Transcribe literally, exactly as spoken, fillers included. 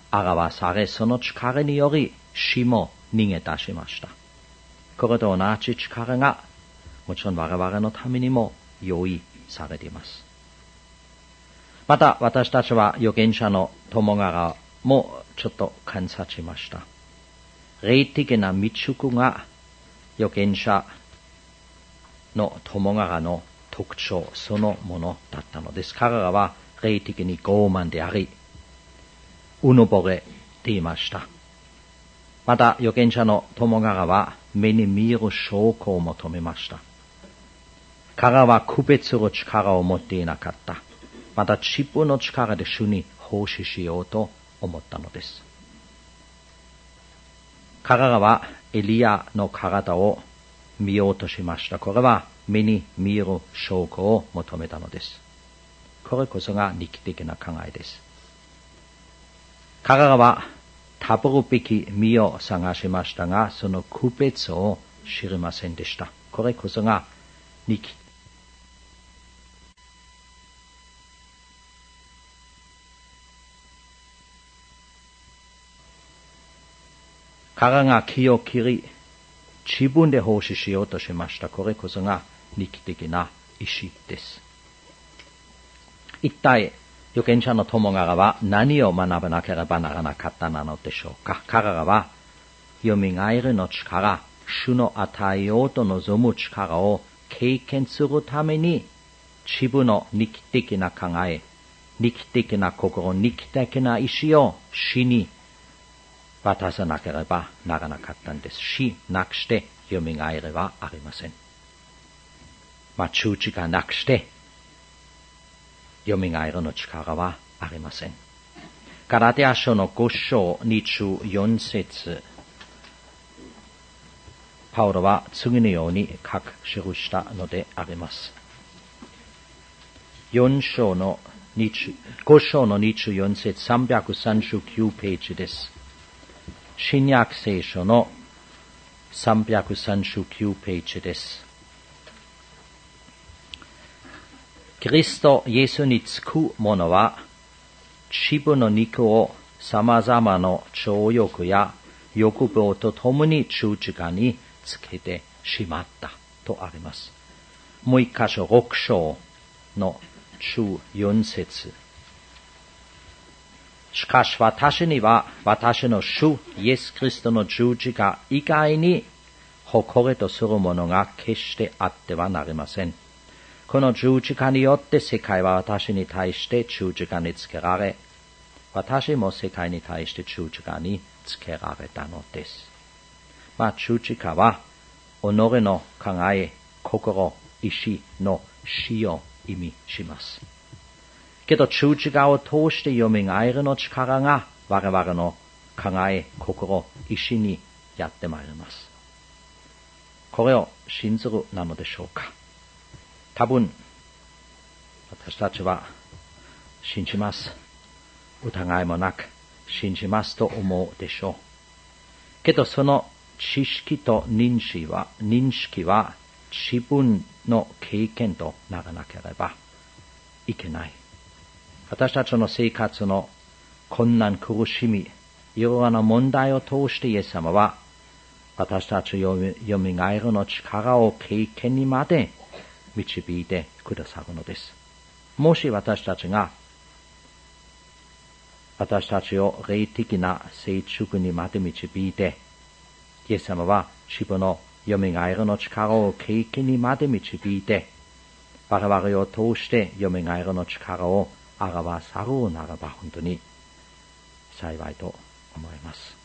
表され、その力により死も逃げ出しました。これと同じ力が、もちろん我々のためにも用意されています。また私たちは預言者の友柄もちょっと観察しました。霊的な密宿が預言者の友柄の特徴そのものだったのです。彼らは霊的に傲慢であり、うぬぼれていました。また預言者の友柄は目に見える証拠を求めました。彼らは区別する力を持っていなかった。また自分の力で主に奉仕しようと思ったのです。彼らはエリアの体を見ようとしました。これは目に見える証拠を求めたのです。これこそが肉的な考えです。彼らは食べるべき実を探しましたが、その区別を知りませんでした。これこそが肉。彼らが木を切り、自分で奉仕しようとしました。これこそが肉的な意志です。一体、預言者の友柄は何を学ばなければならなかったのでしょうか。彼らは、蘇りの力、主の与えようと望む力を経験するために、自分の肉的な考え、肉的な心、肉的な意志を死に渡さなければならなかったんです。死なくして蘇りはありません。まあ、十字架なくして、蘇りの力はありません。ガラテヤ書のご章にじゅうよん節、パウロは次のように書く記したのであります。よん章のご章のにじゅうよん節、さんびゃくさんじゅうきゅうページです。新約聖書のさんびゃくさんじゅうきゅうページです。キリストイエスにつく者は、自分の肉を様々な情欲や欲望とともに十字架につけてしまったとあります。もう一箇所、ろく章のじゅうよん節。しかし私には私の主イエス・キリストの十字架以外に誇りとするものが決してあってはなりません。この十字架によって世界は私に対して十字架につけられ、私も世界に対して十字架につけられたのです。まあ、十字架は己の考え、心、意志の死を意味します。けど十字架を通して蘇りの力が我々の考え、心、意志にやってまいります。これを信ずるなのでしょうか。多分、私たちは信じます。疑いもなく信じますと思うでしょう。けどその知識と認識は、認識は自分の経験とならなければいけない。私たちの生活の困難、苦しみ、いろいろな問題を通してイエス様は私たちよみがえるの力を経験にまで導いてくださるのです。もし私たちが私たちを霊的な成熟にまで導いて、イエス様は自分の蘇りの力を経験にまで導いて、我々を通して蘇りの力を表さるならば本当に幸いと思います。